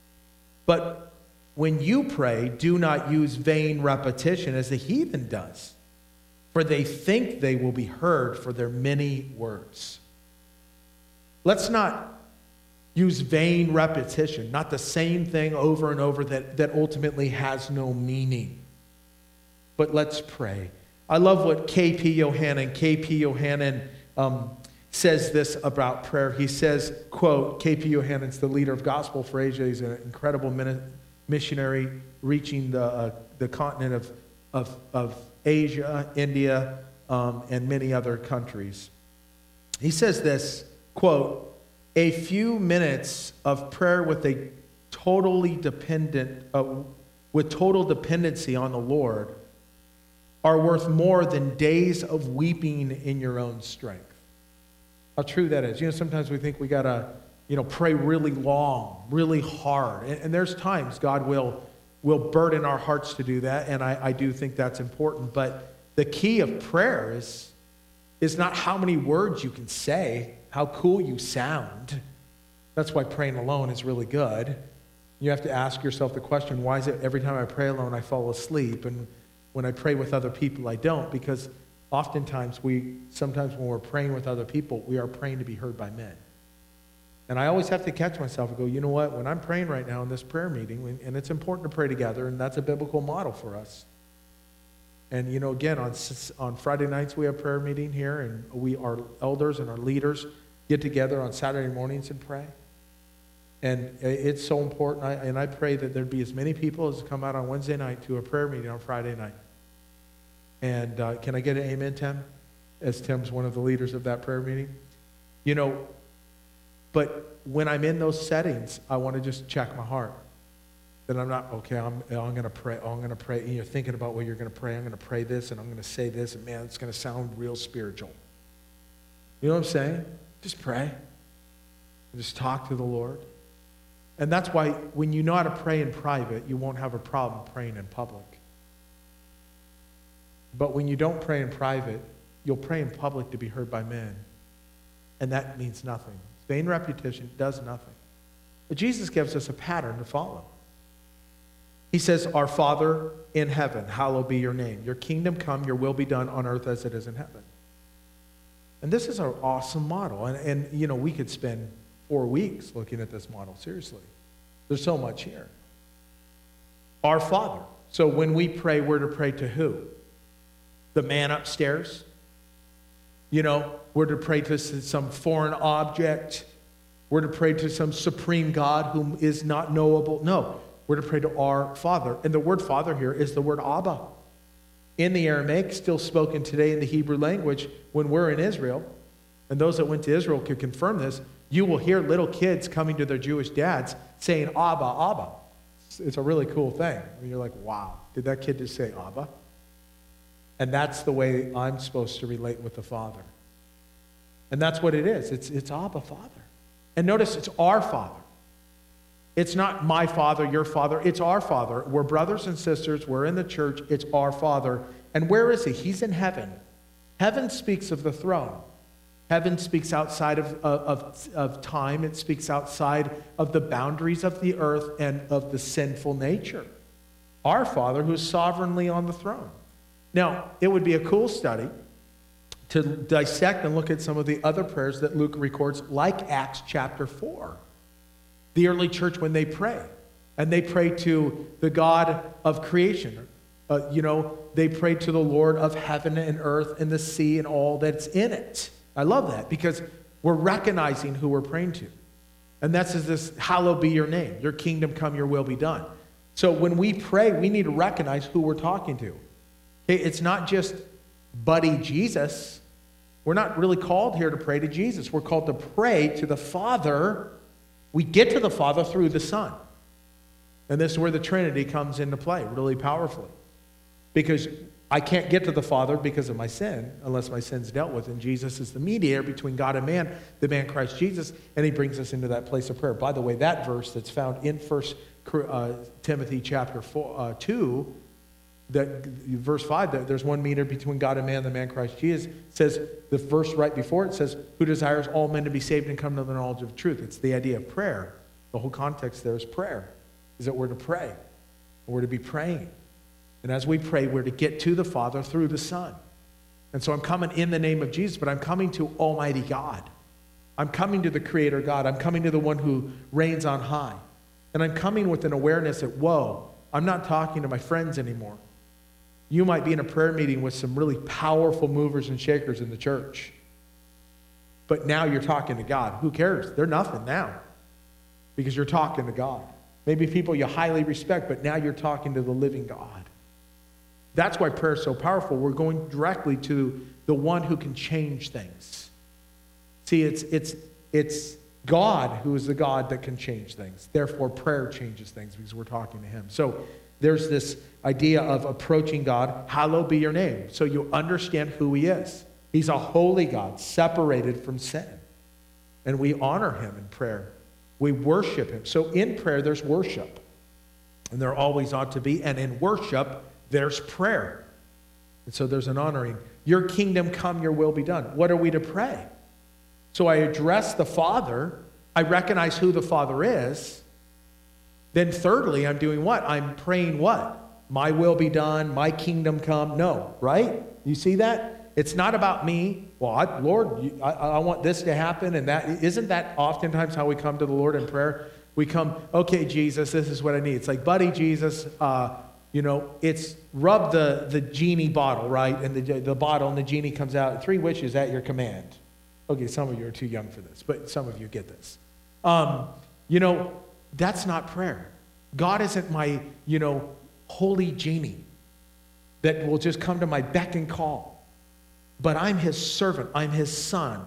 But when you pray, do not use vain repetition as the heathen does, for they think they will be heard for their many words. Let's not use vain repetition, not the same thing over and over that, that ultimately has no meaning. But let's pray. I love what K P Yohannan, K P Yohannan um, says this about prayer. He says, quote, K P Yohannan's the leader of Gospel for Asia. He's an incredible missionary reaching the, uh, the continent of, of, of Asia, India, um, and many other countries. He says this, quote, a few minutes of prayer with a totally dependent, uh, with total dependency on the Lord are worth more than days of weeping in your own strength. How true that is. You know, sometimes we think we got to, you know, pray really long, really hard. And, and there's times God will, will burden our hearts to do that, and I, I do think that's important. But the key of prayer is, is not how many words you can say, how cool you sound. That's why praying alone is really good. You have to ask yourself the question, why is it every time I pray alone I fall asleep? And when I pray with other people, I don't, because oftentimes we, sometimes when we're praying with other people, we are praying to be heard by men. And I always have to catch myself and go, you know what, when I'm praying right now in this prayer meeting, and it's important to pray together, and that's a biblical model for us. And, you know, again, on, on Friday nights we have prayer meeting here, and we, our elders and our leaders get together on Saturday mornings and pray. And it's so important, I, and I pray that there'd be as many people as come out on Wednesday night to a prayer meeting on Friday night. And uh, can I get an amen, Tim? As Tim's one of the leaders of that prayer meeting. You know, but when I'm in those settings, I want to just check my heart. That I'm not, okay, I'm, I'm going to pray, oh, I'm going to pray. And you're thinking about what you're going to pray. I'm going to pray this, and I'm going to say this, and man, it's going to sound real spiritual. You know what I'm saying? Just pray. Just talk to the Lord. And that's why when you know how to pray in private, you won't have a problem praying in public. But when you don't pray in private, you'll pray in public to be heard by men. And that means nothing. Vain repetition does nothing. But Jesus gives us a pattern to follow. He says, our Father in heaven, hallowed be your name. Your kingdom come, your will be done on earth as it is in heaven. And this is an awesome model. And, and you know, we could spend four weeks looking at this model, seriously. There's so much here. Our Father. So when we pray, we're to pray to who? The man upstairs? You know, we're to pray to some foreign object. We're to pray to some supreme God whom is not knowable. No, we're to pray to our Father. And the word Father here is the word Abba. In the Aramaic, still spoken today in the Hebrew language, when we're in Israel, and those that went to Israel could confirm this, you will hear little kids coming to their Jewish dads saying, Abba, Abba. It's a really cool thing. I mean, you're like, wow, did that kid just say Abba? And that's the way I'm supposed to relate with the Father. And that's what it is. It's, it's Abba, Father. And notice it's our Father. It's not my Father, your Father. It's our Father. We're brothers and sisters. We're in the church. It's our Father. And where is he? He's in heaven. Heaven speaks of the throne. Heaven speaks outside of, of, of time. It speaks outside of the boundaries of the earth and of the sinful nature. Our Father who is sovereignly on the throne. Now, it would be a cool study to dissect and look at some of the other prayers that Luke records, like Acts chapter four. The early church, when they pray, and they pray to the God of creation. Uh, you know, they pray to the Lord of heaven and earth and the sea and all that's in it. I love that because we're recognizing who we're praying to. And that's this, hallowed be your name. Your kingdom come, your will be done. So when we pray, we need to recognize who we're talking to. Okay, it's not just buddy Jesus. We're not really called here to pray to Jesus. We're called to pray to the Father. We get to the Father through the Son. And this is where the Trinity comes into play really powerfully. Because I can't get to the Father because of my sin, unless my sin's dealt with. And Jesus is the mediator between God and man, the man Christ Jesus, and he brings us into that place of prayer. By the way, that verse that's found in First uh, Timothy chapter four, uh, two, that verse five, that there's one mediator between God and man, the man Christ Jesus, says, the verse right before it says, who desires all men to be saved and come to the knowledge of truth. It's the idea of prayer. The whole context there is prayer, is that we're to pray. We're to be praying. And as we pray, we're to get to the Father through the Son. And so I'm coming in the name of Jesus, but I'm coming to Almighty God. I'm coming to the Creator God. I'm coming to the one who reigns on high. And I'm coming with an awareness that, whoa, I'm not talking to my friends anymore. You might be in a prayer meeting with some really powerful movers and shakers in the church. But now you're talking to God. Who cares? They're nothing now because you're talking to God. Maybe people you highly respect, but now you're talking to the living God. That's why prayer is so powerful. We're going directly to the one who can change things. See, it's, it's, it's God who is the God that can change things. Therefore, prayer changes things because we're talking to him. So there's this idea of approaching God. Hallowed be your name. So you understand who he is. He's a holy God, separated from sin. And we honor him in prayer. We worship him. So in prayer, there's worship. And there always ought to be. And in worship, there's prayer. And so there's an honoring. Your kingdom come, your will be done. What are we to pray? So I address the Father. I recognize who the Father is. Then thirdly, I'm doing what? I'm praying what? My will be done, my kingdom come. No, right? You see that? It's not about me. Well, I, Lord, you, I, I want this to happen. And that isn't that oftentimes how we come to the Lord in prayer? We come, okay, Jesus, this is what I need. It's like, buddy, Jesus, uh, you know, it's rub the, the genie bottle, right? And the, the bottle and the genie comes out. Three wishes at your command. Okay, some of you are too young for this, but some of you get this. Um, you know, that's not prayer. God isn't my, you know, holy genie that will just come to my beck and call. But I'm his servant. I'm his son.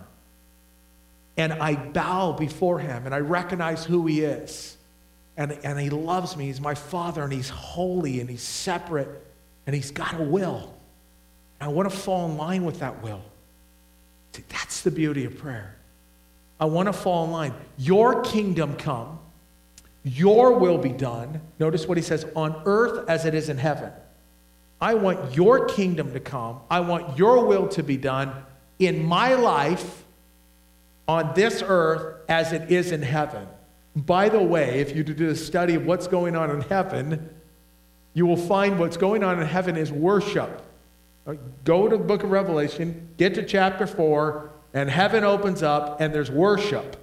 And I bow before him and I recognize who he is. And, and he loves me. He's my Father, and he's holy, and he's separate, and he's got a will. And I want to fall in line with that will. See, that's the beauty of prayer. I want to fall in line. Your kingdom come, your will be done. Notice what he says, on earth as it is in heaven. I want your kingdom to come. I want your will to be done in my life on this earth as it is in heaven. By the way, if you do a study of what's going on in heaven, you will find what's going on in heaven is worship. Go to the book of Revelation, get to chapter four, and heaven opens up, and there's worship.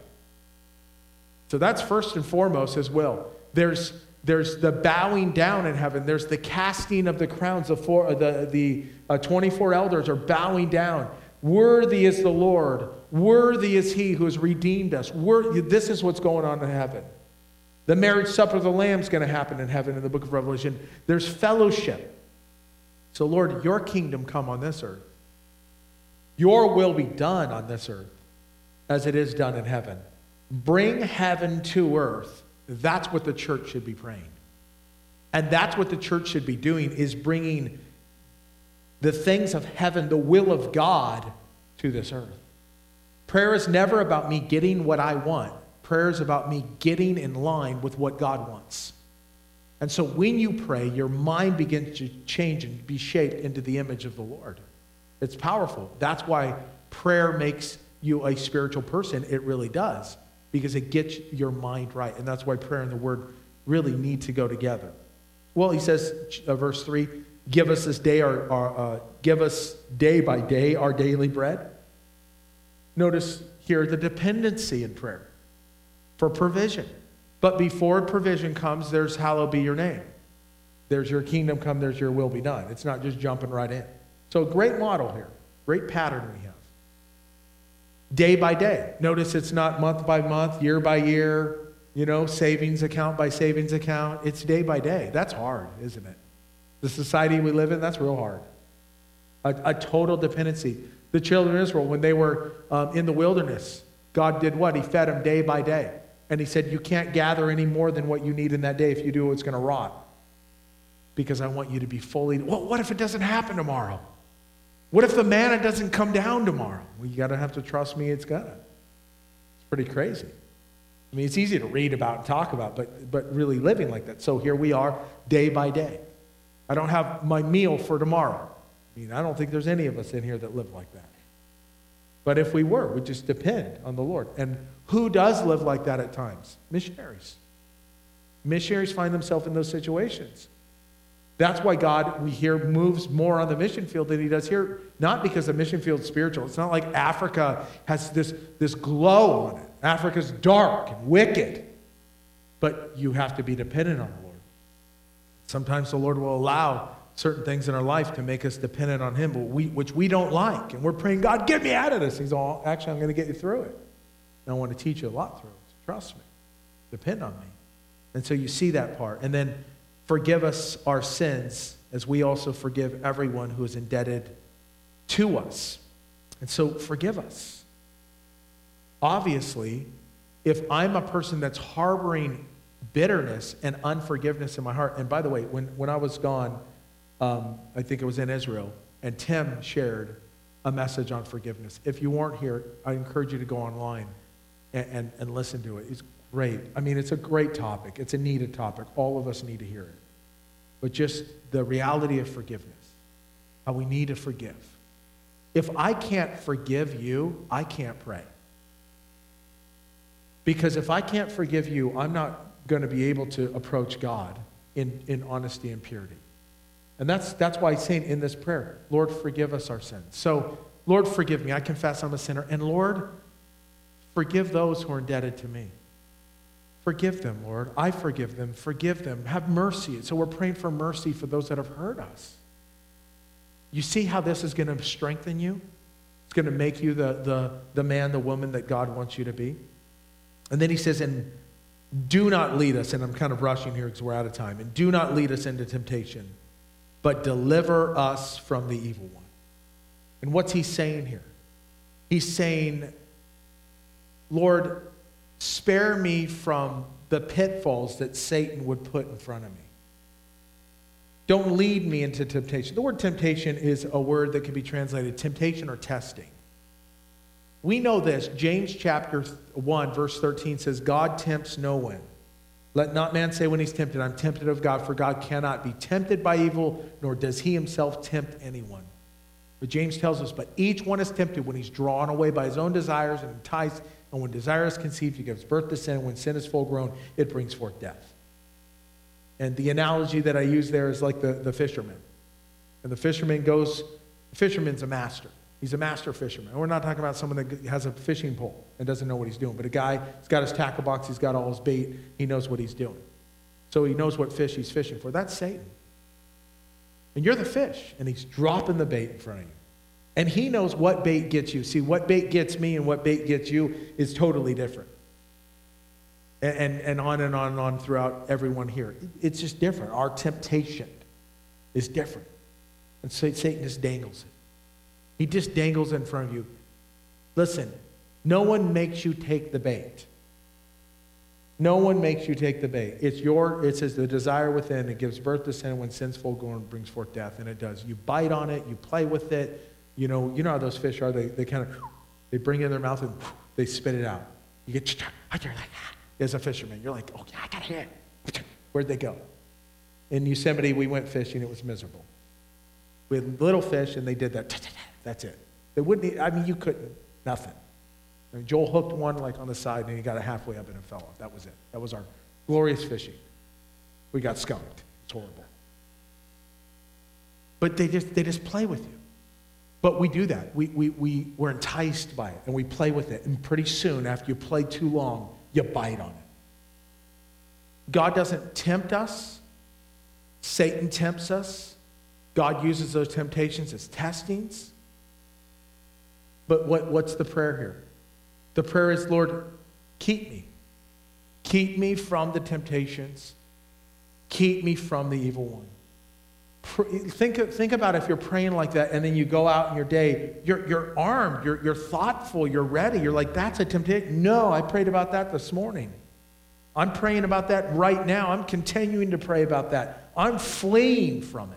So that's first and foremost as well. There's, there's the bowing down in heaven. There's the casting of the crowns. The, four, the, the uh, twenty-four elders are bowing down. Worthy is the Lord. Worthy is he who has redeemed us. Worthy, this is what's going on in heaven. The marriage supper of the Lamb is going to happen in heaven in the book of Revelation. There's fellowship. So Lord, your kingdom come on this earth. Your will be done on this earth as it is done in heaven. Bring heaven to earth. That's what the church should be praying. And that's what the church should be doing, is bringing the things of heaven, the will of God, to this earth. Prayer is never about me getting what I want. Prayer is about me getting in line with what God wants. And so when you pray, your mind begins to change and be shaped into the image of the Lord. It's powerful. That's why prayer makes you a spiritual person. It really does, because it gets your mind right. And that's why prayer and the word really need to go together. Well, he says, uh, verse three, give us this day our, our uh, give us day by day our daily bread. Notice here the dependency in prayer for provision. But before provision comes, there's hallowed be your name. There's your kingdom come, there's your will be done. It's not just jumping right in. So great model here, great pattern we have. Day by day. Notice it's not month by month, year by year, you know, savings account by savings account. It's day by day. That's hard, isn't it? The society we live in, that's real hard. A, a total dependency. The children of Israel, when they were um, in the wilderness, God did what? He fed them day by day. And he said, you can't gather any more than what you need in that day. If you do, it's going to rot. Because I want you to be fully, well, what if it doesn't happen tomorrow? What if the manna doesn't come down tomorrow? Well, you got to have to trust me, it's gonna. It's pretty crazy. I mean, it's easy to read about and talk about, but, but really living like that. So here we are, day by day. I don't have my meal for tomorrow. I mean, I don't think there's any of us in here that live like that. But if we were, we'd just depend on the Lord. And who does live like that at times? Missionaries. Missionaries find themselves in those situations. That's why God, we hear, moves more on the mission field than he does here. Not because the mission field's spiritual. It's not like Africa has this, this glow on it. Africa's dark and wicked. But you have to be dependent on the Lord. Sometimes the Lord will allow certain things in our life to make us dependent on him, but we, which we don't like. And we're praying, God, get me out of this. He's all, actually, I'm going to get you through it. And I want to teach you a lot through it. So trust me. Depend on me. And so you see that part. And then forgive us our sins as we also forgive everyone who is indebted to us. And so forgive us. Obviously, if I'm a person that's harboring bitterness and unforgiveness in my heart, and by the way, when, when I was gone, um, I think it was in Israel, and Tim shared a message on forgiveness. If you weren't here, I encourage you to go online and, and, and listen to it. It's great. I mean, it's a great topic. It's a needed topic. All of us need to hear it. But just the reality of forgiveness, how we need to forgive. If I can't forgive you, I can't pray. Because if I can't forgive you, I'm not going to be able to approach God in, in honesty and purity. And that's, that's why he's saying in this prayer, Lord, forgive us our sins. So, Lord, forgive me. I confess I'm a sinner. And Lord, forgive those who are indebted to me. Forgive them, Lord. I forgive them. Forgive them. Have mercy. So we're praying for mercy for those that have hurt us. You see how this is going to strengthen you? It's going to make you the, the, the man, the woman that God wants you to be. And then he says, and do not lead us, and I'm kind of rushing here because we're out of time, and do not lead us into temptation, but deliver us from the evil one. And what's he saying here? He's saying, Lord, spare me from the pitfalls that Satan would put in front of me. Don't lead me into temptation. The word temptation is a word that can be translated temptation or testing. We know this. James chapter one, verse thirteen says, God tempts no one. Let not man say when he's tempted, I'm tempted of God, for God cannot be tempted by evil, nor does he himself tempt anyone. But James tells us, but each one is tempted when he's drawn away by his own desires and enticed. And when desire is conceived, he gives birth to sin. And when sin is full grown, it brings forth death. And the analogy that I use there is like the, the fisherman. And the fisherman goes, the fisherman's a master. He's a master fisherman. And we're not talking about someone that has a fishing pole and doesn't know what he's doing. But a guy, he's got his tackle box, he's got all his bait, he knows what he's doing. So he knows what fish he's fishing for. That's Satan. And you're the fish, and he's dropping the bait in front of you. And he knows what bait gets you. See, what bait gets me and what bait gets you is totally different. And, and, and on and on and on throughout everyone here. It's just different. Our temptation is different. And so Satan just dangles it. He just dangles in front of you. Listen, no one makes you take the bait. No one makes you take the bait. It's your, it says the desire within, it gives birth to sin. When sin's full grown, it brings forth death. And it does. You bite on it, you play with it. You know, you know how those fish are. They, they kind of, they bring it in their mouth and they spit it out. You get, you're like, as a fisherman, you're like, oh yeah, I got to hit it. Where'd they go? In Yosemite, we went fishing. It was miserable. We had little fish, and they did that. That's it. They wouldn't, I mean, you couldn't, nothing. I mean, Joel hooked one like on the side, and he got it halfway up and it fell off. That was it. That was our glorious fishing. We got skunked. It's horrible. But they just, they just play with you. But we do that. We, we, we, we're enticed by it, and we play with it. And pretty soon, after you play too long, you bite on it. God doesn't tempt us. Satan tempts us. God uses those temptations as testings. But what, what's the prayer here? The prayer is, Lord, keep me. Keep me from the temptations. Keep me from the evil one. Think, think about if you're praying like that and then you go out in your day, you're, you're armed, you're, you're thoughtful, you're ready. You're like, that's a temptation. No, I prayed about that this morning. I'm praying about that right now. I'm continuing to pray about that. I'm fleeing from it.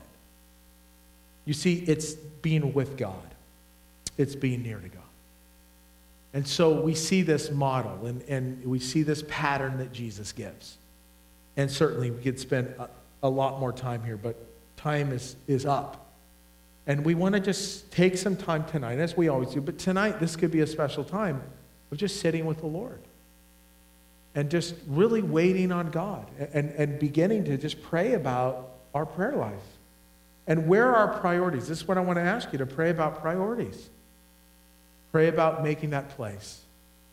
You see, it's being with God. It's being near to God. And so we see this model and, and we see this pattern that Jesus gives. And certainly we could spend a, a lot more time here, but time is, is up. And we want to just take some time tonight, as we always do. But tonight, this could be a special time of just sitting with the Lord. And just really waiting on God. And, and beginning to just pray about our prayer life. And where are our priorities? This is what I want to ask you, to pray about priorities. Pray about making that place.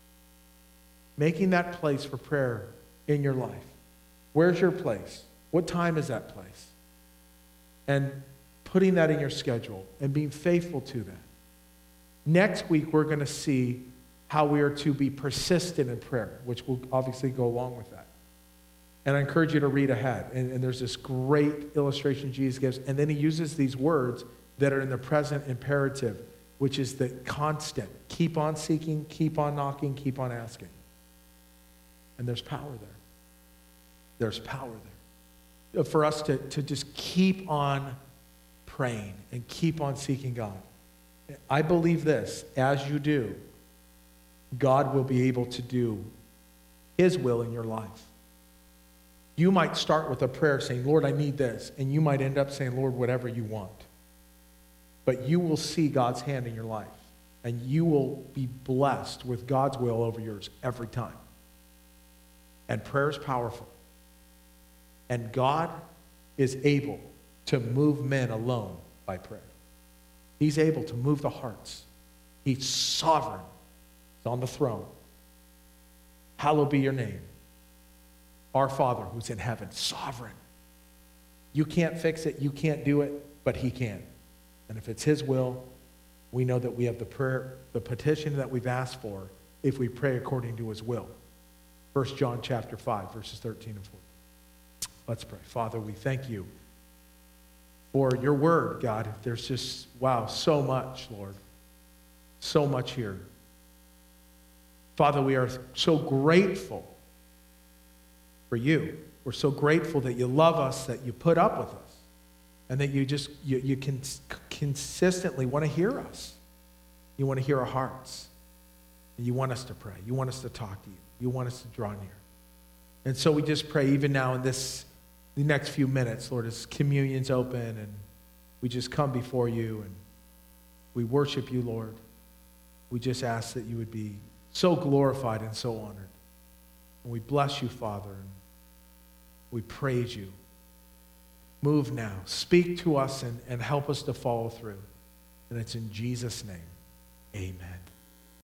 Making that place for prayer in your life. Where's your place? What time is that place? And putting that in your schedule and being faithful to that. Next week, we're going to see how we are to be persistent in prayer, which will obviously go along with that. And I encourage you to read ahead. And, and there's this great illustration Jesus gives. And then he uses these words that are in the present imperative, which is the constant. Keep on seeking, keep on knocking, keep on asking. And there's power there. There's power there. For us to, to just keep on praying and keep on seeking God. I believe this, as you do, God will be able to do his will in your life. You might start with a prayer saying, Lord, I need this. And you might end up saying, Lord, whatever you want. But you will see God's hand in your life. And you will be blessed with God's will over yours every time. And prayer is powerful. And God is able to move men alone by prayer. He's able to move the hearts. He's sovereign. He's on the throne. Hallowed be your name. Our Father who's in heaven, sovereign. You can't fix it, you can't do it, but he can. And if it's his will, we know that we have the prayer, the petition that we've asked for if we pray according to his will. First John chapter five, verses thirteen and fourteen. Let's pray. Father, we thank you for your word, God. There's just, wow, so much, Lord. So much here. Father, we are so grateful for you. We're so grateful that you love us, that you put up with us, and that you just, you, you can consistently want to hear us. You want to hear our hearts. And you want us to pray. You want us to talk to you. You want us to draw near. And so we just pray even now in this, the next few minutes, Lord, as communion's open and we just come before you and we worship you, Lord. We just ask that you would be so glorified and so honored. And we bless you, Father, and we praise you. Move now. Speak to us and, and help us to follow through. And it's in Jesus' name. Amen.